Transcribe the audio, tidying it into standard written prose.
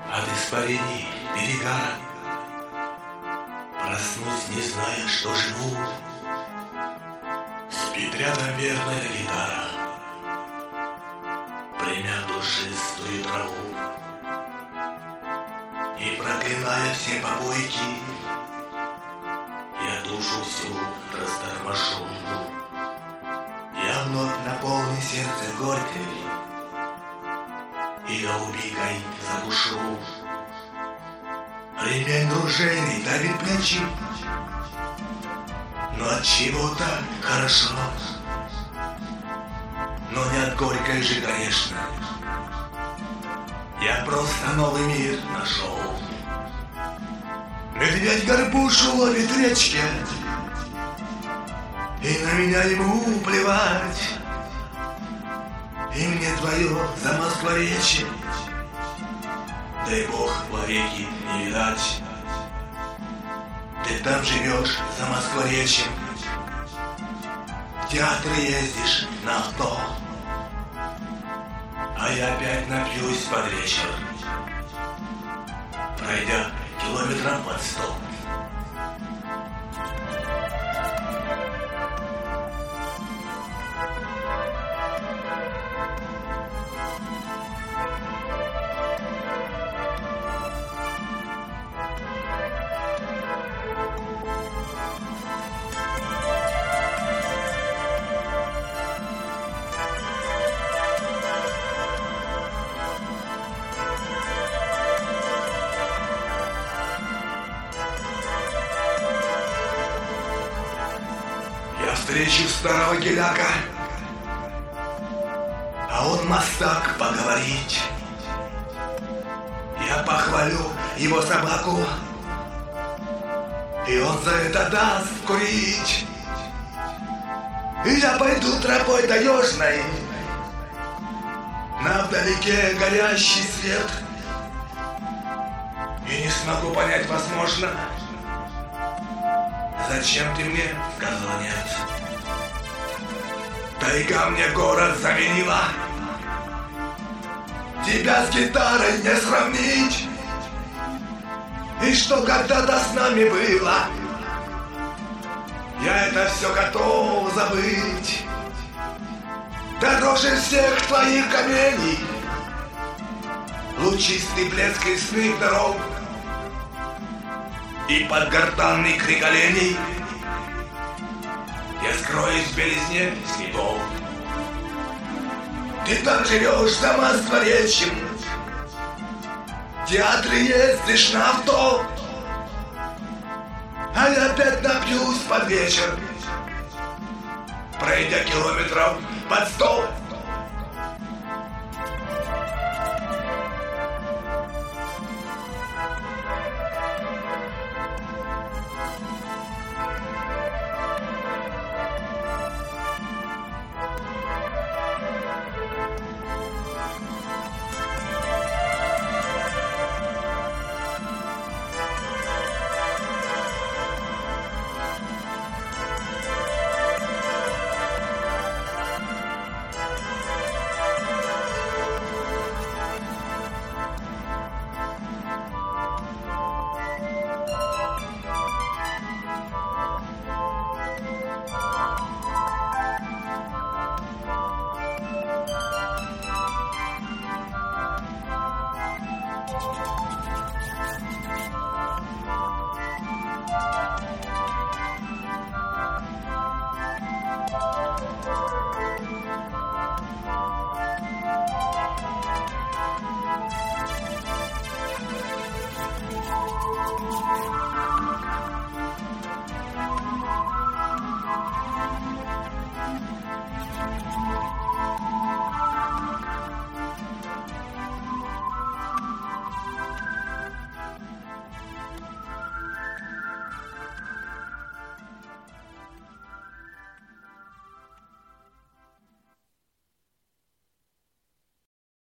от испарений перегара. Проснусь, не зная, что живу. Спит рядом верная гитара, премя душистую траву. И проклиная все побойки, я душу всю растормошу. Я вновь наполню сердце горькой и голубикой задушу. Ремень дружейный давит плечи, но от чего-то хорошо. Но не от горькой же, конечно. Я просто новый мир нашел. Медведь горбушу ловит в речке, и на меня ему плевать. И мне твое замоскворечье, дай Бог вовеки не видать. Ты там живешь за Москворечьем, в театр ездишь на авто, а я опять напьюсь под вечер, пройдя километров под 100. Встречу старого геляка, а он мастак поговорить. Я похвалю его собаку, и он за это даст курить. И я пойду тропой таежной, на вдалеке горящий свет, и не смогу понять, возможно, зачем ты мне сказала нет? Тайга мне город заменила, тебя с гитарой не сравнить. И что когда-то с нами было, я это все готов забыть. Дороже всех твоих камней лучистый блеск лесных дорог и подгортанный крик оленей. Я скроюсь в белизне снегов. Ты там живешь за Москворечьем, в театр ездишь на авто, а я опять напьюсь под вечер, пройдя километров под 100. You